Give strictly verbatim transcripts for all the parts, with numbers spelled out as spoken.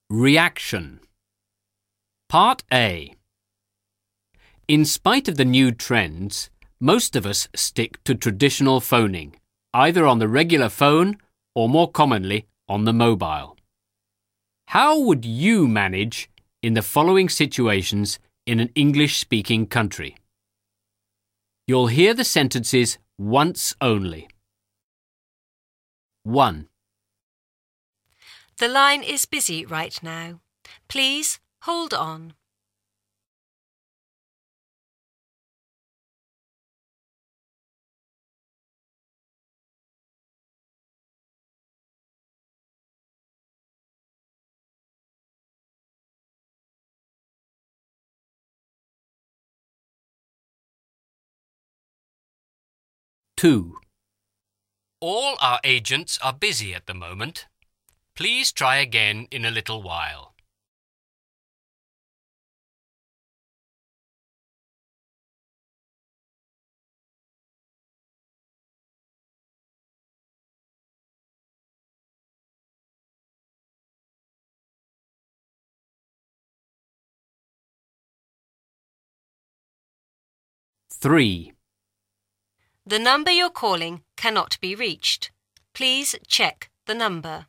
Reaction. Part A. In spite of the new trends, most of us stick to traditional phoning, either on the regular phone or more commonly on the mobile. How would you manage in the following situations in an English-speaking country? You'll hear the sentences once only. one. The line is busy right now. Please hold on. two. All our agents are busy at the moment. Please try again in a little while. three. The number you're calling cannot be reached. Please check the number.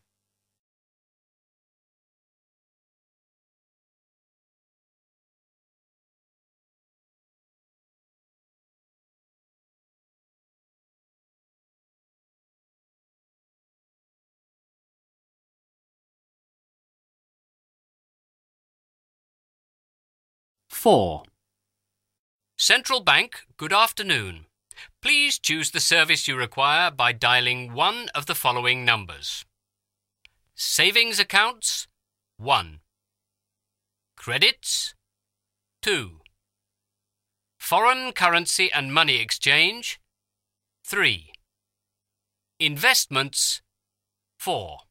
four. Central Bank, good afternoon. Please choose the service you require by dialing one of the following numbers. Savings accounts, one. Credits, two. Foreign currency and money exchange, three. Investments, four.